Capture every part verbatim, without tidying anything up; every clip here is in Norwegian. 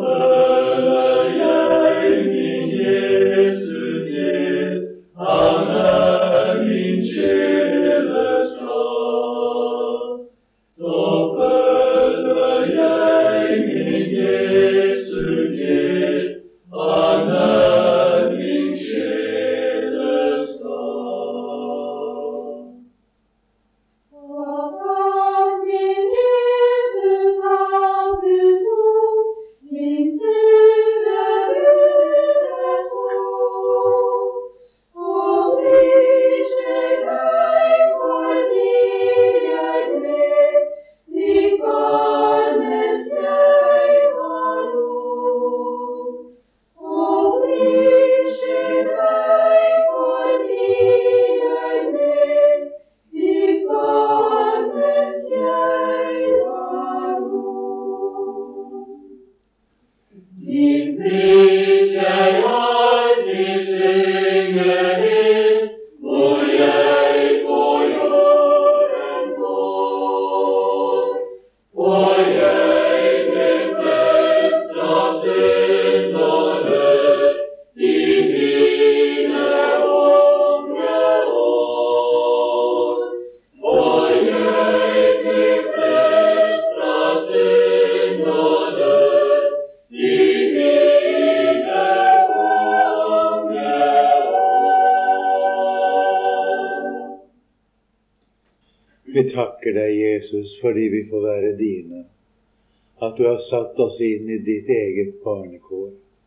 Vi takker deg, Jesus, fordi vi får være dine, at du har satt oss inn i ditt eget barnekår,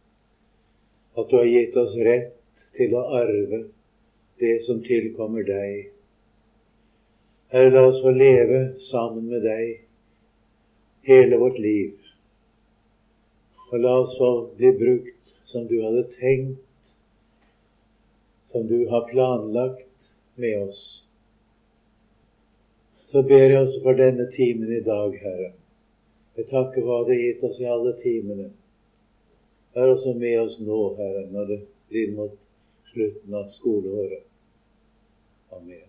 at du har gitt oss rett til å arve det som tilkommer deg. Herre, la oss få leve sammen med deg hele vårt liv, og la oss få bli brukt som du hadde tenkt, som du har planlagt med oss. Så ber jeg også for denne timen i dag, Herre. Jeg takker hva du har gitt oss i alle timene. Vær også med oss nå, Herre, når det blir mot slutten av skoleåret. Amen.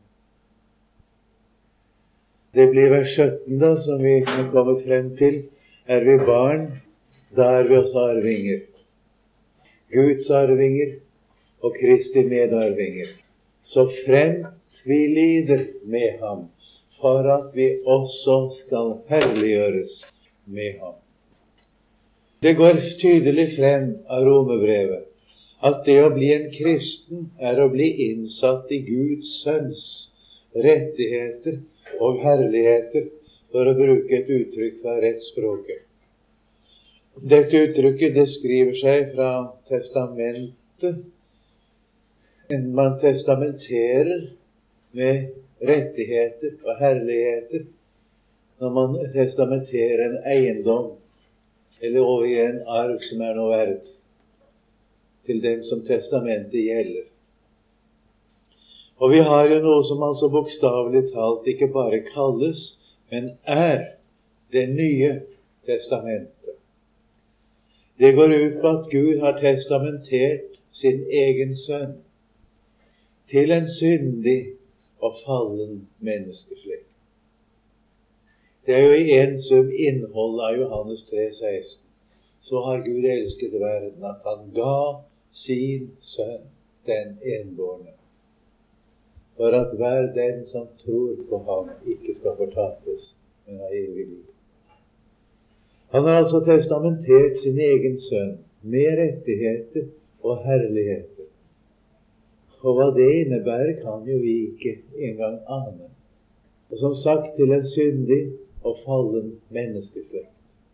Det blir vers sytten da, som vi har kommet frem til. Er vi barn, da er vi også arvinger. Guds arvinger og Kristi medarvinger. Så fremt vi lider med ham, for at vi også skal herliggjøres med ham. Det går tydelig frem av Romerbrevet at det å bli en kristen er å bli innsatt i Guds sønns rettigheter og herligheter, for å bruke et uttrykk fra rettsspråket. Dette uttrykket det skriver seg fra testamentet. Man testamenterer med rettigheter og herligheter når man testamenterer en eiendom eller overgir en arv som er noe verd til dem som testamentet gjelder. Og vi har jo noe som altså bokstavelig talt ikke bare kalles, men er det nye testamentet. Det går ut på at Gud har testamentert sin egen sønn til en syndig og fallen menneskeslekt. Det er jo i en sum innhold av Johannes tre seksten. Så har Gud elsket verden, at han ga sin sønn, den enbårne, for at hver den som tror på ham ikke skal fortapes, men ha evig liv. Han har altså testamentert sin egen sønn med rettigheter og herligheter. Og hva det innebærer kan jo vi ikke engang ane. Og som sagt, til en syndig og fallen menneskeslekt.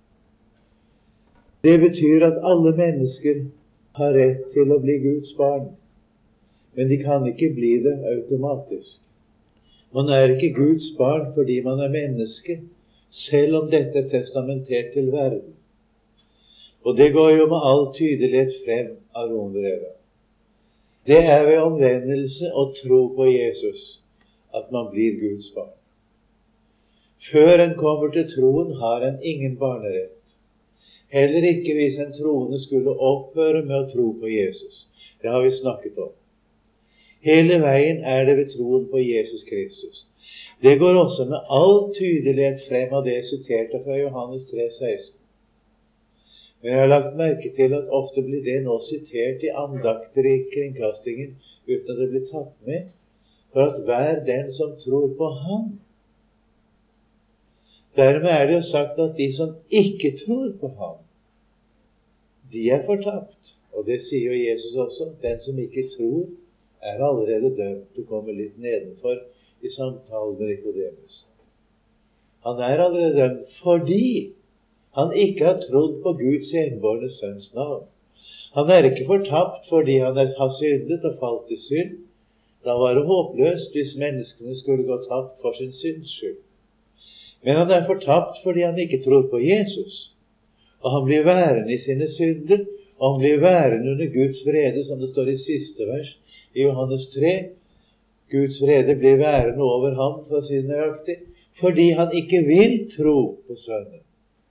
Det betyr at alle mennesker har rett til å bli Guds barn, men de kan ikke bli det automatisk. Man er ikke Guds barn fordi man er menneske, selv om dette er testamentert til verden. Og det går jo med all tydelighet frem av Romerbrevet. Det er ved omvendelse og tro på Jesus at man blir Guds barn. Før en kommer til troen har en ingen barnerett. Heller ikke hvis en troende skulle opphøre med å tro på Jesus. Det har vi snakket om. Hele veien er det ved troen på Jesus Kristus. Det går også med all tydelighet frem av det siterte fra Johannes tre seksten. Men jeg har lagt merke til at ofte blir det nå sitert i andakter i kringkastingen uten at det blir tatt med, for at hver den som tror på ham. Dermed er det jo sagt at de som ikke tror på ham, de er fortapt. Og det sier jo Jesus også. Den som ikke tror, er allerede dømt. Det kommer litt nedenfor i samtalen med Nikodemus. Han er allerede dømt fordi han ikke har trodd på Guds enbårne sønns navn. Han er ikke fortapt fordi han har syndet og falt i synd. Da var det håpløst hvis menneskene skulle gå tapt for sin synds skyld. Men han er fortapt fordi han ikke tror på Jesus. Og han blir værende i sine synder, og han blir værende under Guds vrede, som det står i siste vers i Johannes tre. Guds vrede blir værende over ham, for å si det nøyaktig, fordi han ikke vil tro på Sønnen.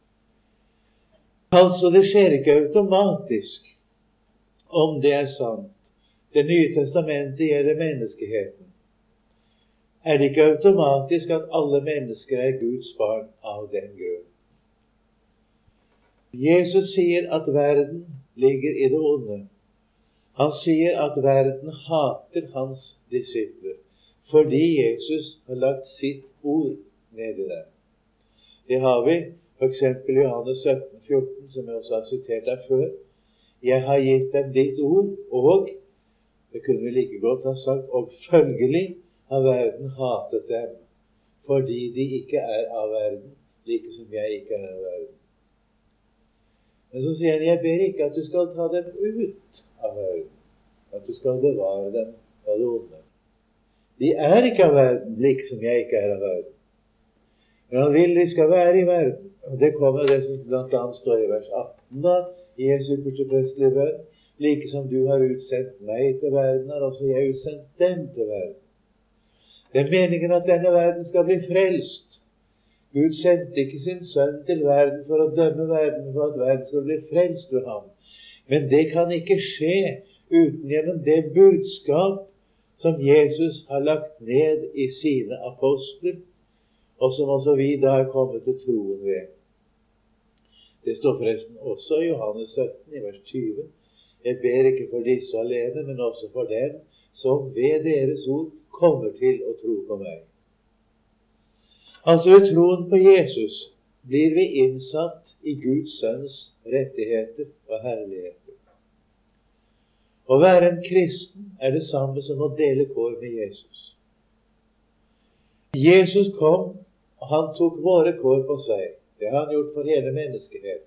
Altså, det skjer ikke automatisk, om det er sant. Det nye testamentet gjelder menneskeheten. Er det ikke automatisk at alle mennesker er Guds barn av den grunn? Jesus sier at verden ligger i det onde. Han sier at verden hater hans disipler, fordi Jesus har lagt sitt ord ned i dem. Det har vi for eksempel i Johannes sytten fjorten, som jeg også har sitert der før. Jeg har gitt dem ditt ord, og, det kunne vi like godt ha sagt, og følgelig har verden hatet dem, fordi de ikke er av verden, like som jeg ikke er av verden. Men så sier han, jeg ber ikke at du skal ta dem ut av verden, at du skal bevare dem fra det onde. De er ikke av verden, like som jeg ikke er av verden. Men han vil de skal være i verden. Og det kommer det som blant annet står i vers atten da, i Jesu yppersteprestelige bønn. Like som du har utsendt meg til verden, har også jeg utsendt dem til verden. Det er meningen at denne verden skal bli frelst. Gud sendte ikke sin sønn til verden for å dømme verden, for at verden skal bli frelst ved ham. Men det kan ikke skje uten gjennom det budskap som Jesus har lagt ned i sine apostler, og som også vi da er kommet til troen ved. Det står forresten også i Johannes sytten, i vers tyve. Jeg ber ikke for disse alene, men også for dem som ved deres ord kommer til å tro på meg. Altså ved troen på Jesus blir vi innsatt i Guds sønns rettigheter og herligheter. Å være en kristen er det samme som å dele kår med Jesus. Jesus kom, og han tok våre kår på seg. Det har han gjort for hele menneskeheten.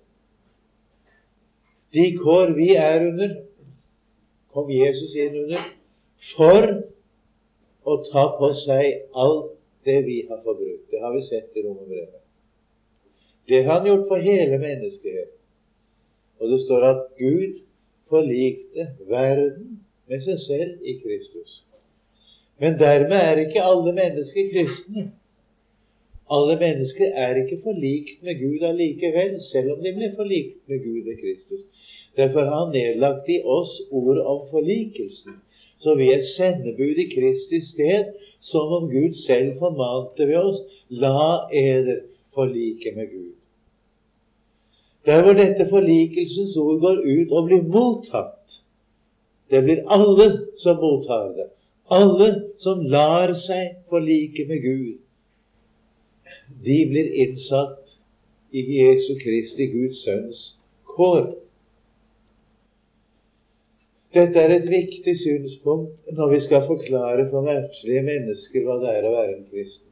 De kår vi er under, kom Jesus inn under, for å ta på seg alt det vi har forbrutt. Det har vi sett i Romerbrevet. Det har han gjort for hele menneskeheten. Og det står at Gud forlikte verden med seg selv i Kristus. Men dermed er ikke alle mennesker kristne. Alle mennesker er ikke forlikt med Gud allikevel, selv om de blir forlikt med Gud ved Kristus. Derfor har han nedlagt i oss ord om forlikelsen. Så vi er sendebud i Kristi sted, som om Gud selv formante ved oss, la eder forlike med Gud. Der hvor dette forlikelsens ord går ut og blir mottatt, det blir alle som mottar det. Alle som lar seg forlike med Gud, de blir innsatt i Jesu Kristi Guds sønns kår. Dette er et viktig synspunkt når vi skal forklare for verdslige mennesker hva det er å være en kristen.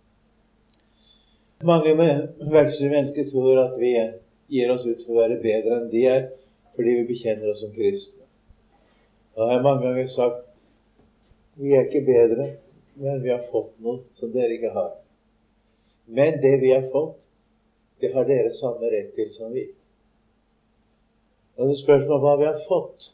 Mange verdslige mennesker tror at vi gir oss ut for å være bedre enn de er, fordi vi bekjenner oss som kristne. Og jeg har mange ganger sagt, vi er ikke bedre, men vi har fått noe som dere ikke har. Men det vi har fått, det har dere samme rett til som vi. Og det spørs om hva vi har fått.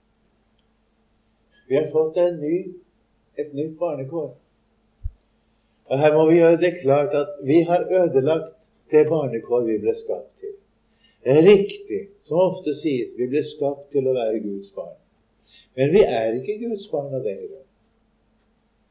Vi har fått en ny, et nytt barnekår. Og her må vi gjøre det klart at vi har ødelagt det barnekår vi ble skapt til. Det er riktig, som ofte sier, vi ble skapt til å være Guds barn. Men vi er ikke Guds barn av den grunn.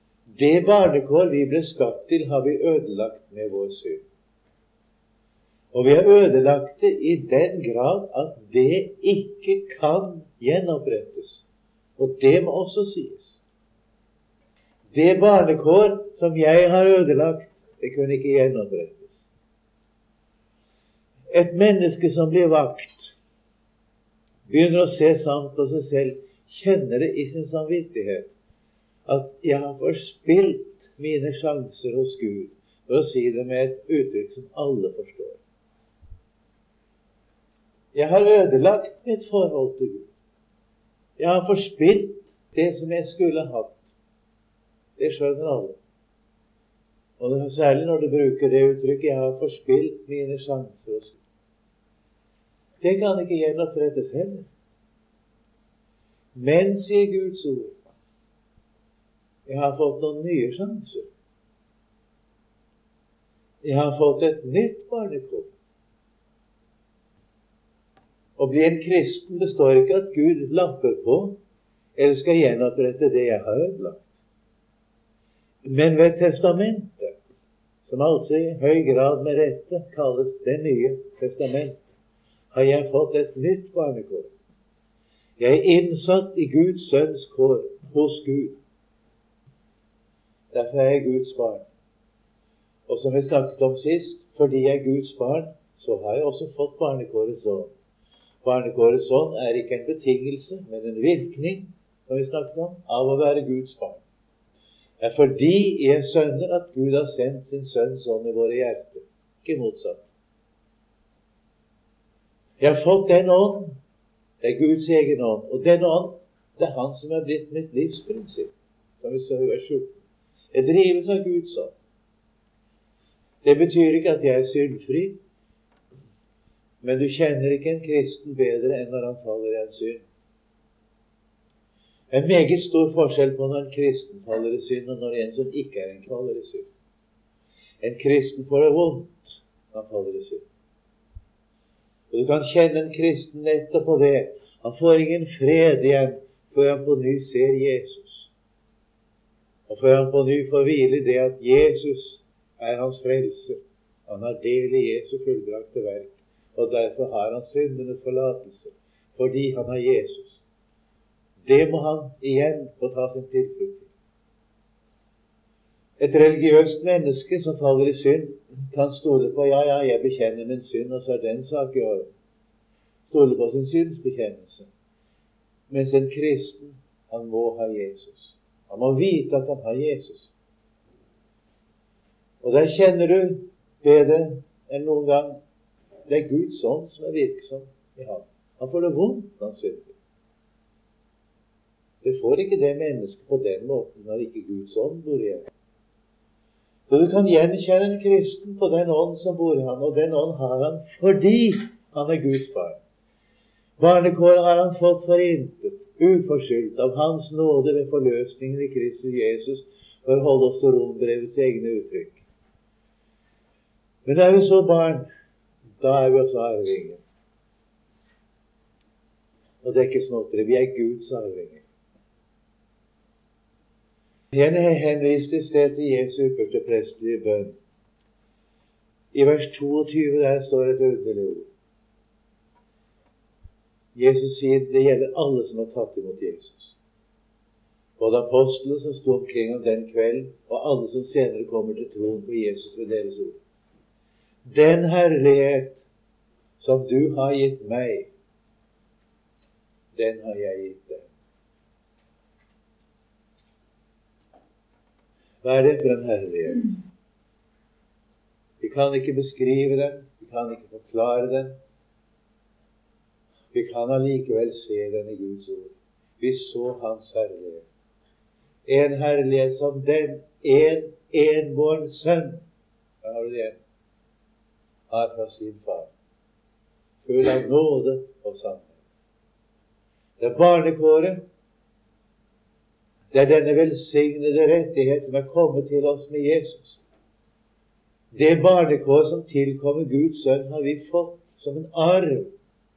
Det barnekår vi ble skapt til, har vi ødelagt med vår synd. Og vi har ødelagt det i den grad at det ikke kan gjenopprettes. Og det må også sies. Det barnekår som jeg har ødelagt, det kunne ikke gjenopprettes. Et menneske som blir vakt, begynner å se sant på seg selv, kjenner det i sin samvittighet, at jeg har forspilt mine sjanser hos Gud, for å si det med et uttrykk som alle forstår. Jeg har ødelagt mitt forhold til Gud. Jeg har forspilt det som jeg skulle hatt. Det skjønner alle. Og det er særlig når du bruker det uttrykket, jeg har forspilt mine sjanser hos Gud. Det kan ikke gjenopprettes heller. Men, sier Guds ord, jeg har fått noen nye sjanser. Jeg har fått et nytt barnekår. Å bli en kristen består ikke at Gud lapper på, eller skal gjenopprette det jeg har ødelagt. Men ved testamentet, som altså i høy grad med rette kalles det nye testamentet, har jeg fått et nytt barnekår. Jeg er innsatt i Guds sønns kår hos Gud. Derfor er jeg Guds barn. Og som vi snakket om sist, fordi jeg er Guds barn, så har jeg også fått barnekårets ånd. Barnekårets ånd er ikke en betingelse, men en virkning, som vi snakket om, av å være Guds barn. Det er fordi jeg skjønner at Gud har sendt sin sønns ånd i våre hjerter, ikke motsatt. Jeg har fått den ånd, det er Guds egen ånd, og den ånd, det er han som er blitt mitt livsprinsipp, som vi så i vers fjorten. Jeg drives av Guds ånd. Det betyr ikke at jeg er syndfri, men du kjenner ikke en kristen bedre enn når han faller i en synd. Det er en meget stor forskjell på når en kristen faller i synd, og når en som ikke er en faller i synd. En kristen får det vondt når han faller i synd. Og du kan kjenne en kristen nettopp på det. Han får ingen fred igjen før han på ny ser Jesus. Og før han på ny får hvile i det at Jesus er hans frelse. Han har del i Jesu fullbrakte verk. Og derfor har han syndenes forlatelse. Fordi han har Jesus. Det må han igjen få ta sin tilflukt til. Et religiøst menneske som faller i synd, kan stole på, ja, ja, jeg bekjenner min synd, og så er den sak i orden. Stole på sin syndsbekjennelse. Mens en kristen, han må ha Jesus. Han må vite at han har Jesus. Og der kjenner du bedre enn noen gang, det er Guds ånd som er virksom i ham. Han får det vondt når han synder. Det får ikke det mennesket på den måten når ikke Guds ånd bor i ham. Så du kan gjenkjenne en kristen på den ånd som bor i ham, og den ånd har han fordi han er Guds barn. Barnekåret har han fått for intet, uforskyldt av hans nåde ved forløsningen i Kristus Jesus, for å holde oss til Rombrevets egne uttrykk. Men er vi så barn, da er vi også arvinger. Og det er ikke småtteri, vi er Guds arvinger. Jeg henviste i sted til Jesu ypperste prestelige bønn. I vers toogtyve der står et underlig ord. Jesus sier det gjelder alle som har tatt imot Jesus. Både apostlene som sto omkring ham den kvelden, og alle som senere kommer til troen på Jesus ved deres ord. Den herlighet som du har gitt meg, den har jeg gitt deg. Hva er det for en herlighet? Vi kan ikke beskrive den, vi kan ikke forklare den. Vi kan allikevel se den i Guds ord. Vi så hans herlighet. En herlighet som den en enbåren sønn, da har du det igjen, har fra sin far. Full av nåde og sannhet. Det er barnekåret. Det er denne velsignede rettighet som er kommet til oss med Jesus. Det barnekår som tilkommer Guds sønn har vi fått som en arv.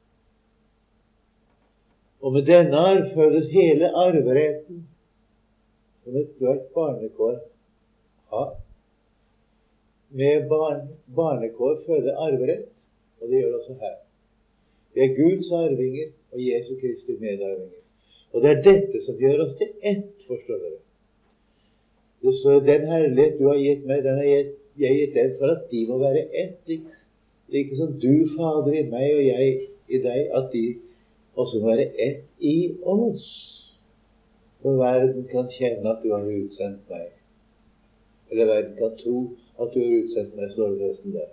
Og med denne arv følger hele arveretten som et hvert barnekår har. med barn, barnekår følger arverett, og det gjør det også her. Vi er Guds arvinger og Jesu Kristi medarvinger. Og det er dette som gjør oss til ett, forstår dere. Det står, den herlighet du har gitt meg, den har jeg, jeg gitt dem for at de må være ett, like, like som du, Fader, i meg og jeg i deg, at de også må være ett i oss. For verden kan kjenne at du har utsendt meg. Eller verden kan tro at du har utsendt meg, står det resten der.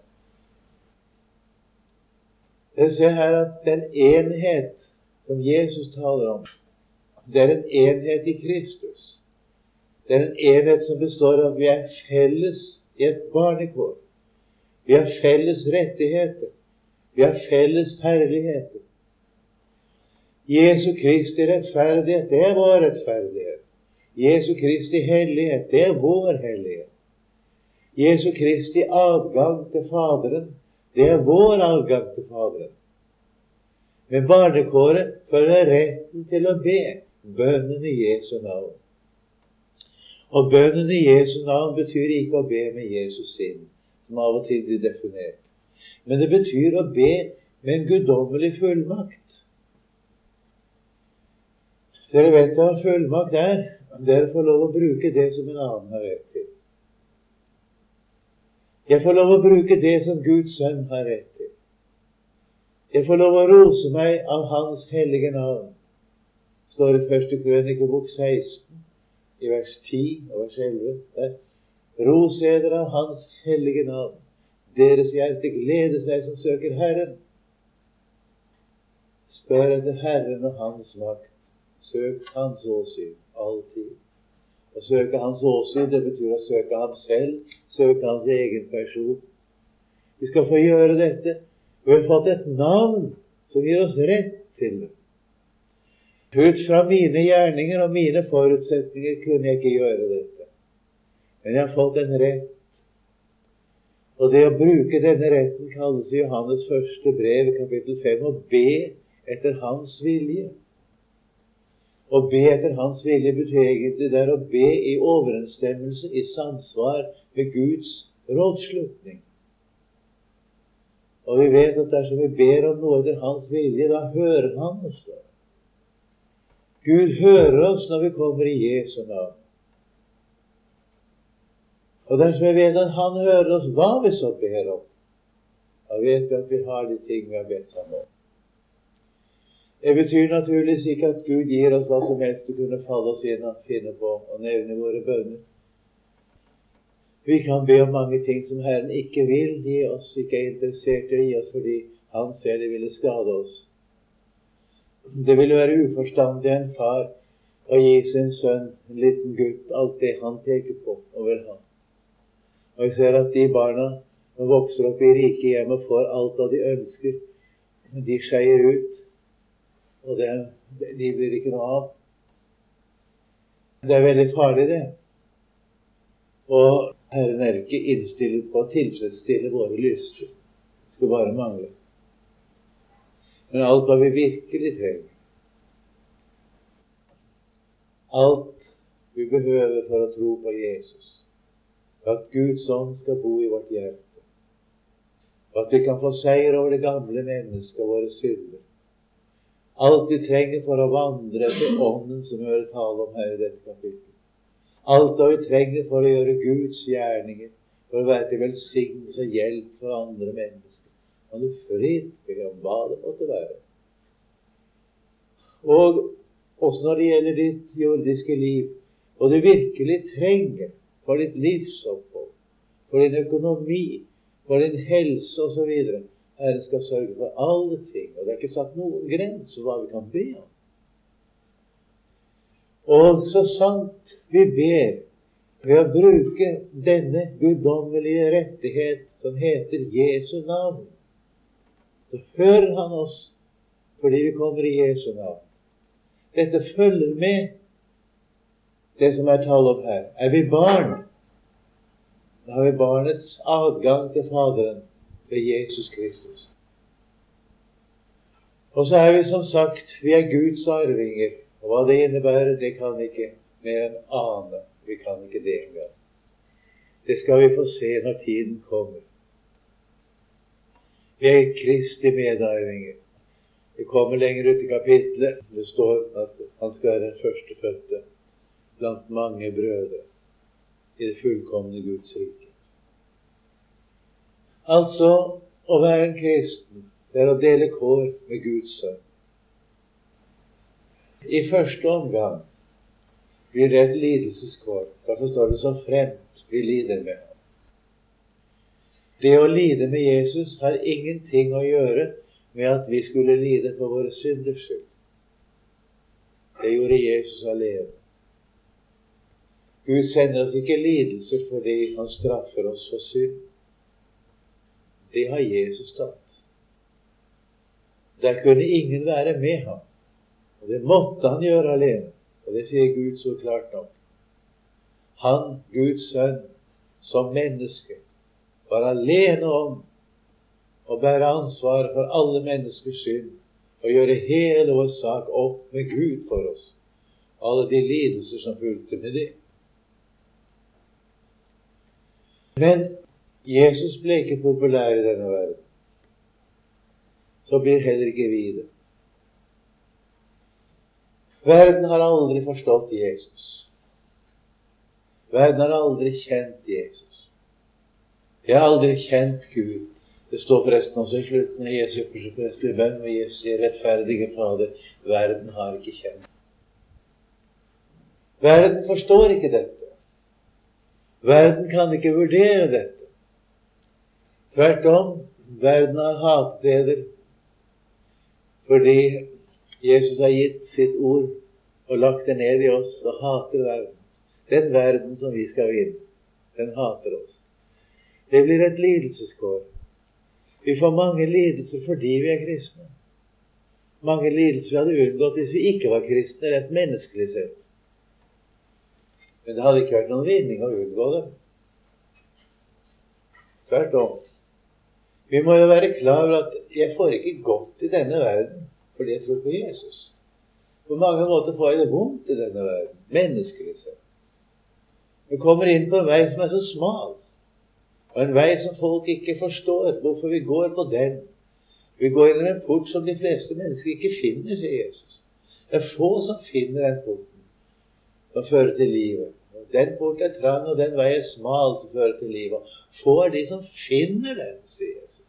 Jeg ser her at den enhet som Jesus taler om, det er en enhet i Kristus. Det er en enhet som består av at vi er felles i et barnekår. Vi har felles rettigheter. Vi har felles herligheter. Jesu Kristi rettferdighet, det er vår rettferdighet. Jesu Kristi hellighet, det er vår hellighet. Jesu Kristi adgang til Faderen, det er vår adgang til Faderen. Med barnekåret følger retten til å be bønnen i Jesu navn. Og bønnen i Jesu navn betyr ikke å be med Jesus sinn, som av og til blir definert. Men det betyr å be med en guddommelig fullmakt. Dere vet hva fullmakt er. Dere får lov å bruke det som en annen har rett til. Jeg får lov å bruke det som Guds sønn har rett til. Jeg får lov å rose meg av hans hellige navn. Står i første Krønikebok seksten, i vers ti og vers elleve. Der. Ros eder av hans hellige navn. Deres hjerte gleder seg som søker Herren. Spør etter Herren og hans makt. Søk hans åsyn, alltid. Å søke hans åsyn, det betyr å søke ham selv, søke hans egen person. Vi skal få gjøre dette. Vi har fått et navn som gir oss rett til det. Ut fra mine gjerninger og mine forutsetninger kunne jeg ikke gjøre dette. Men jeg har fått en rett. Og det å bruke denne retten kalles i Johannes første brev, kapittel fem, å be etter hans vilje. Å be etter hans vilje betyr egentlig det er å be i overensstemmelse, i samsvar med Guds rådslutning. Og vi vet at dersom vi ber om noe etter hans vilje, da hører han oss da. Gud hører oss når vi kommer i Jesu navn. Og dersom vi vet at han hører oss, hva vi så ber om, da vet vi at vi har de ting vi har bedt ham om. Det betyr naturligvis ikke at Gud gir oss hva som helst til å kunne falle oss inn og finne på og nevne våre bønner. Vi kan be om mange ting som Herren ikke vil gi oss, ikke er interessert i å gi oss fordi han ser det ville skade oss. Det ville være uforstandig en far å gi sin sønn, en liten gutt, alt det han peker på og vil ha. Og jeg ser at de barna som vokser opp i rike hjem og får alt av de ønsker, de skeier ut, og det, de blir ikke noe av. Det er veldig farlig det. Og Herren er ikke innstillet på å tilfredsstille våre lyster. Det skal bare mangle. Men alt hva vi virkelig trenger, alt vi behøver for å tro på Jesus, at Guds ånd skal bo i vårt hjerte, og at vi kan få seier over det gamle mennesket og våre synder, alt vi trenger for å vandre etter ånden som vi hører tale om her i dette kapittel, alt hva vi trenger for å gjøre Guds gjerninger, for å være til velsignelse og hjelp for andre mennesker, kan du fritt be om hva det måtte være. Og også når det gjelder ditt jordiske liv, og du virkelig trenger for ditt livsopphold, for din økonomi, for din helse og så videre, Herren skal sørge for alle ting, og det er ikke satt noen grenser hva vi kan be om. Og så sant vi ber ved å bruke denne guddommelige rettighet som heter Jesu navn, så hører han oss fordi vi kommer i Jesu navn. Dette følger med det som er talt om her. Er vi barn, da har vi barnets adgang til Faderen ved Jesus Kristus. Og så er vi som sagt, vi er Guds arvinger, og hva det innebærer, det kan ikke mer enn ane. Vi kan ikke det engang. Det skal vi få se når tiden kommer. Vi er Kristi medarvinger. Vi kommer lenger ut i kapitlet. Det står at han skal være den førstefødte blant mange brødre i det fullkomne Guds rike. Altså, å være en kristen, det er å dele kår med Guds sønn. I første omgang blir det et lidelseskår. Derfor står det så fremt vi lider med ham. Det å lide med Jesus har ingenting å gjøre med at vi skulle lide for våre synders skyld. Det gjorde Jesus alene. Gud sender oss ikke lidelser fordi han straffer oss for synd. Det har Jesus tatt. Der kunne ingen være med ham. Og det måtte han gjøre alene. Og det sier Gud så klart nok. Han, Guds sønn, som menneske, var alene om å bære ansvaret for alle menneskers synd og gjøre hele vår sak opp med Gud for oss. Alle de lidelser som fulgte med det. Men Jesus ble ikke populær i denne verden. Så blir heller ikke vi det. Verden har aldri forstått Jesus. Verden har aldri kjent Jesus. Jeg har aldri kjent Gud. Det står forresten også i slutten av Jesu prestelige bønn, hvor Jesus sier, rettferdige Fader, verden har ikke kjent. Verden forstår ikke dette. Verden kan ikke vurdere dette. Tvert om, verden har hatet eder, fordi Jesus har gitt sitt ord og lagt det ned i oss, og hater verden. Den verden som vi skal vinne, den hater oss. Det blir et lidelseskår. Vi får mange lidelser fordi vi er kristne. Mange lidelser vi hadde unngått hvis vi ikke var kristne, rett menneskelig sett. Men det hadde ikke vært noen vinning å unngå dem. Tvert om. Vi må jo være klar over at jeg får ikke godt i denne verden fordi jeg tror på Jesus. På mange måter får jeg det vondt i denne verden, menneskelig sett. Vi kommer inn på en vei som er så smal, og en vei som folk ikke forstår hvorfor vi går på den. Vi går inn i en port som de fleste mennesker ikke finner, sier Jesus. Det er få som finner den porten som fører til livet. Den port er trang, og den vei er smal som fører til livet. Få er de som finner den, sier Jesus.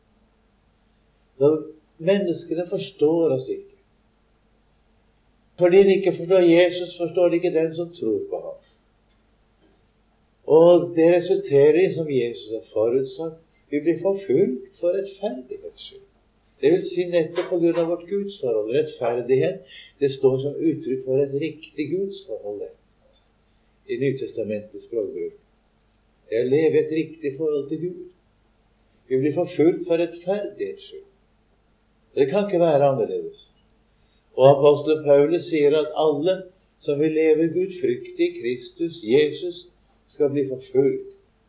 Så menneskene forstår oss ikke. Fordi de ikke forstår Jesus, forstår de ikke den som tror på ham. Og det resulterer i, som Jesus har forutsatt, vi blir forfulgt for rettferdighets skyld. Det vil si nettopp på grunn av vårt gudsforhold. Rettferdighet, det står som uttrykk for et riktig gudsforhold i Nytestamentets språkbruk. Det er å leve et riktig forhold til Gud. Vi blir forfulgt for rettferdighets skyld. Det kan ikke være annerledes. Og apostelen Paulus sier at alle som vil leve gudfryktig i Kristus, Jesus, skal bli forfulgt.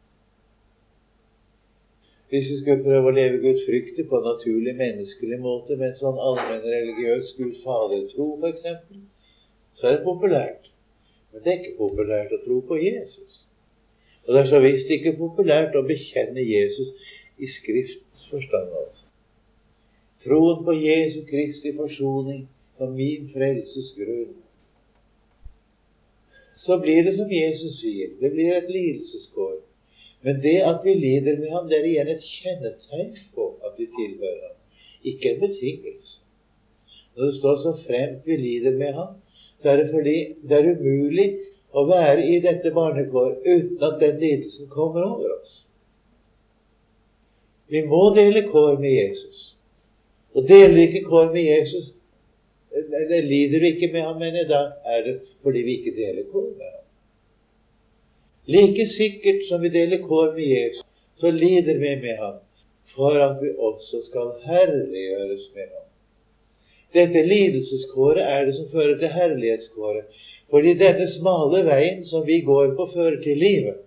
Hvis vi skal prøve å leve gudfryktig på en naturlig, menneskelig måte, med en sånn allmenn religiøs Gud Fader-tro, for eksempel, så er det populært. Men det er ikke populært å tro på Jesus. Og det er så visst ikke populært å bekjenne Jesus i skriftens forstand, altså. Troen på Jesu Kristi forsoning som min frelses grunn. Så blir det som Jesus sier, det blir et lidelseskår. Men det at vi lider med ham, det er igjen et kjennetegn på at vi tilhører ham. Ikke en betingelse. Når det står så fremt vi lider med ham, så er det fordi det er umulig å være i dette barnekår uten at den lidelsen kommer over oss. Vi må dele kår med Jesus. Og deler vi ikke kår med Jesus, det lider vi ikke med ham, men da er det fordi vi ikke deler kår med ham. Like sikkert som vi deler kår med Jesus, så lider vi med ham, for at vi også skal herliggjøres med ham. Dette lidelseskåret er det som fører til herlighetskåret, fordi denne smale veien som vi går på fører til livet.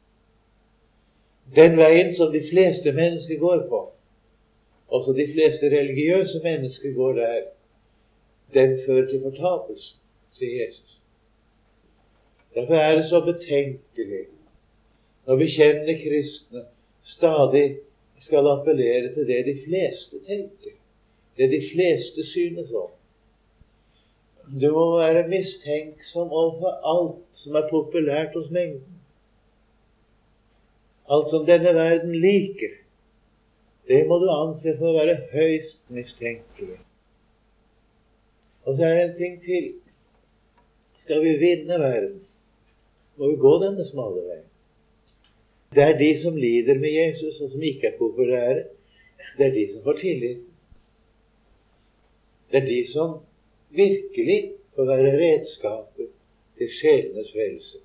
Den veien som de fleste mennesker går på, også de fleste religiøse mennesker går der, den fører til fortapelsen, sier Jesus. Derfor er det så betenkelig Når bekjennende kristne stadig skal appellere til det de fleste tenker, det de fleste synes om. Du må være mistenksom overfor alt som er populært hos mengden. Alt som denne verden liker, det må du anse for å være høyst mistenkelig. Og så er det en ting til. Skal vi vinne verden, må vi gå denne smale veien. Det er de som lider med Jesus, og som ikke er populære. Det er de som får tillit. Det er de som virkelig får være redskaper til sjelenes frelse.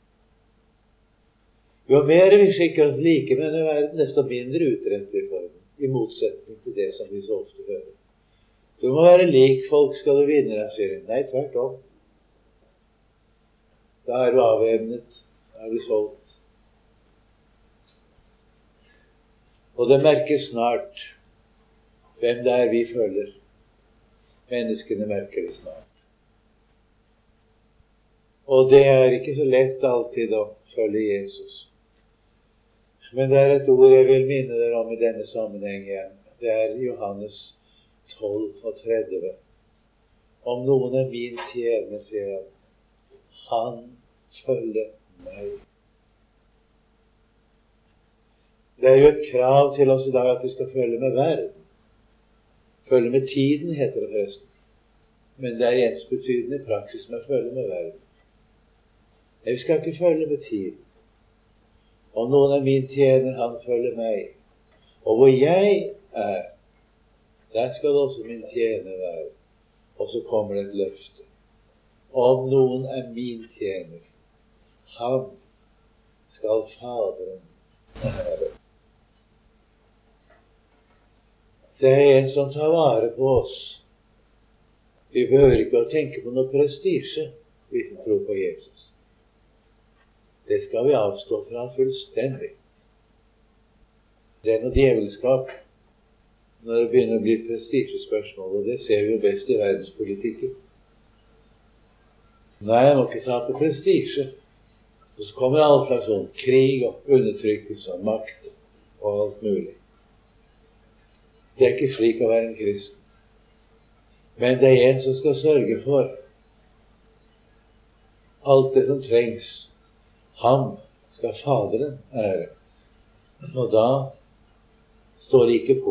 Jo mer vi skikker oss like med denne verden, desto mindre utrett vi for den, i motsetning til det som vi så ofte hører. Du må være lik folk skal du vinne deg, sier han. Nei, tvert om. Da er du avvæpnet, da er du solgt. Og det merkes snart hvem det er vi følger. Menneskene merker det snart. Og det er ikke så lett alltid å følge Jesus. Men det er et ord jeg vil minne dere om i denne sammenheng igjen. Det er Johannes tolv og tretti. Om noen er min tjener, sier han, han følger meg. Det er jo et krav til oss i dag at vi skal følge med verden. Følge med tiden, heter det forresten. Men det er ensbetydende i praksis med å følge med verden. Vi skal ikke følge med tiden. Om noen er min tjener, han følger meg. Og hvor jeg er, der skal også min tjener være. Og så kommer det et løfte. Om noen er min tjener, han skal Faderen ære. Det er en som tar vare på oss. Vi behøver ikke å tenke på noe prestisje hvis vi tror på Jesus. Det skal vi avstå fra fullstendig. Det er noe djevelskap når det begynner å bli prestisjespørsmål, og det ser vi jo best i verdenspolitikken. Nei, jeg må ikke ta på prestisje. Og så kommer all slags sånn krig og undertrykkelse og makt og alt mulig. Det er ikke slik å være en kristen. Men det er en som skal sørge for alt det som trengs. Han skal Faderen ære. Og da står det ikke på.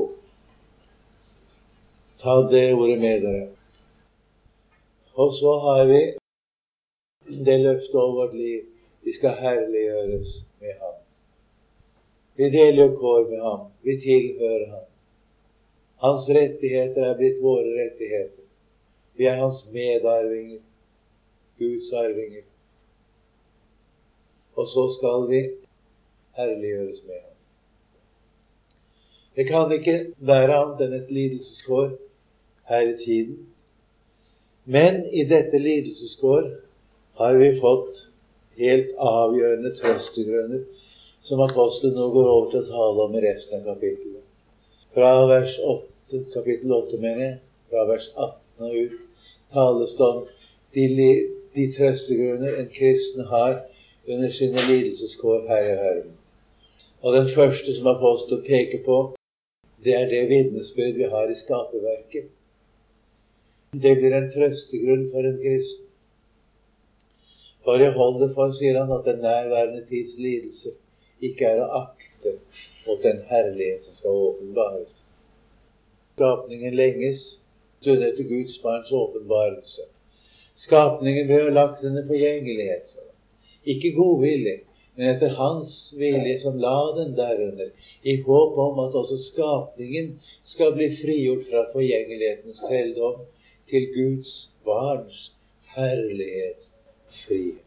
Ta det ordet med dere. Og så har vi det løftet over vårt liv. Vi skal herliggjøres med ham. Vi deler jo kår med ham. Vi tilhører ham. Hans rettigheter er blitt våre rettigheter. Vi er hans medarvinger, Guds arvinger. Og så skal vi herliggjøres med ham. Det kan ikke være annet enn et lidelseskår her i tiden. Men i dette lidelseskår har vi fått helt avgjørende trøstegrunner, som apostelen nå går over til å tale om i resten av kapittelet. Fra vers åtte, kapittel åtte, mener jeg, fra vers atten og ut, tales det om de, de trøstegrunner en kristen har under sine lidelseskår her i verden. Og den første som apostelen peker på, det er det vitnesbyrd vi har i skaperverket. Det blir en trøstegrunn for en kristen. For jeg holder for, sier han, at den nærværende tids lidelse ikke er å akte mot den herlighet som skal åpenbares. Skapningen lenges, stund etter Guds barns åpenbarelse. Skapningen ble lagt under forgjengelighet. Ikke godvillig, men etter hans vilje som la den derunder, i håp om at også skapningen skal bli frigjort fra forgjengelighetens trelldom til Guds barns herlighet, frihet.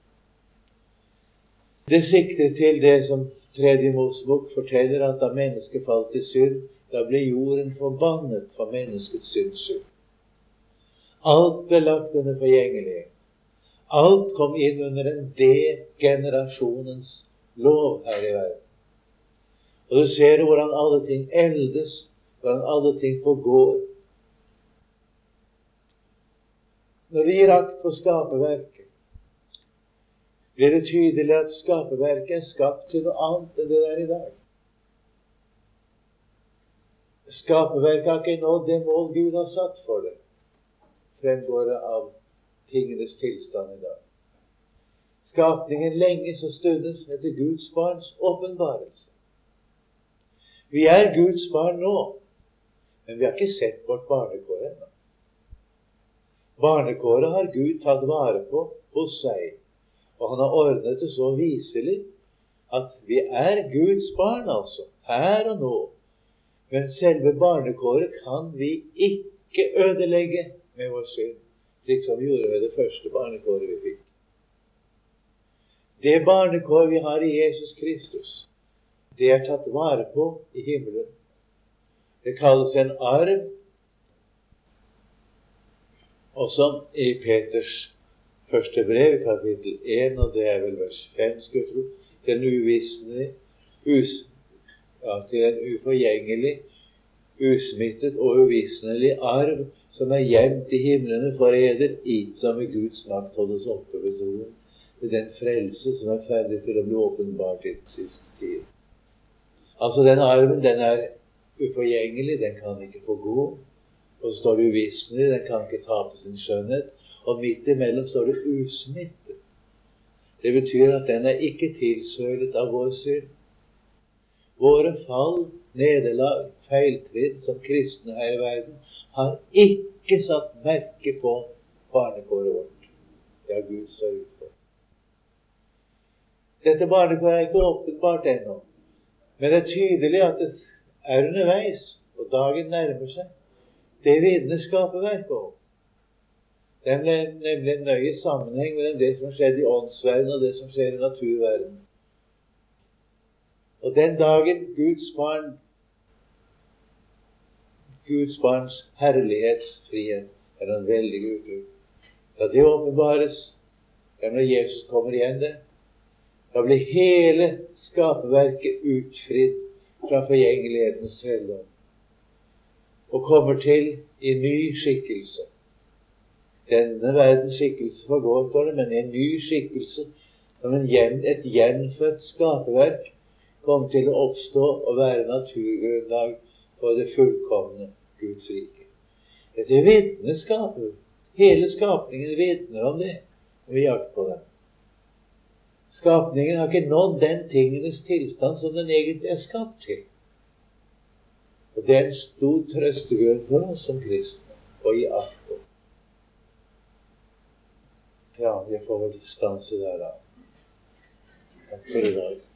Det sikter til det som tredje Mosebok forteller, at da mennesket falt i synd, da ble jorden forbannet for menneskets syndskyld. Alt ble lagt under forgjengelighet. Alt kom inn under en degenerasjonens lov her i verden. Og du ser hvordan alle ting eldes, hvordan alle ting forgår. Når vi gir akt på skaperverket, blir det tydelig at skaperverket er skapt til noe annet enn det der i dag. Skaperverket har ikke nådd det mål Gud har satt for det, fremgår det av tingenes tilstand i dag. Skapningen lenges og stundes etter Guds barns åpenbarelse. Vi er Guds barn nå, men vi har ikke sett vårt barnekår ennå. Barnekåret har Gud tatt vare på hos seg, og han har ordnet det så viselig at vi er Guds barn, altså, her og nå. Men selve barnekåret kan vi ikke ødelegge med vår synd, slik som vi gjorde med det første barnekåret vi fikk. Det barnekår vi har i Jesus Kristus, det er tatt vare på i himmelen. Det kalles en arv, og som i Peters første brev, kapittel en, og det er vel vers fem, skal jeg tro, den uvisne, us, ja, til en uforgjengelig, usmittet og uvisnelig arv, som er gjemt i himmelene for eder, gitt som i Guds makt holdes oppe ved troen. Det er den frelse som er ferdig til å bli åpenbart i den siste tid. Altså, den arven, den er uforgjengelig, den kan ikke få gå. Og så står det uvisnelig, den kan ikke tape sin skjønnhet. Og midt imellom står det usmittet. Det betyr at den er ikke tilsølet av vår synd. Våre fall, nederlag, feiltrinn som kristne her i verden, har ikke satt merke på barnekåret vårt. Det har Gud sørget for. Dette barnekåret er ikke åpenbart ennå, men det er tydelig at det er underveis, og dagen nærmer seg. Det vitner skaperverket om. Det er nemlig en nøye sammenheng mellom det som skjedde i åndsverden og det som skjer i naturverden. Og den dagen Guds barn, Guds barns herlighetsfrihet, er en veldig uttrykk. Da det åpenbares, det er når Jesus kommer igjen det, da blir hele skaperverket utfridd fra forgjengelighetens trelldom, og kommer til i ny skikkelse. Denne verdens skikkelse forgår, står det, men en ny skikkelse, som en gjen, et gjenfødt skaperverk, kommer til å oppstå og være naturgrunnlag for det fullkomne Guds rike. Dette vitner skaper. Hele skapningen vitner om det, og vi jakter på det. Skapningen har ikke nådd den tingenes tilstand som den egentlig er skapt til. Og det er en stor trøstegrunn for oss som kristne, og i akt på. Ja, jeg får vel stanse der da. Takk for i dag.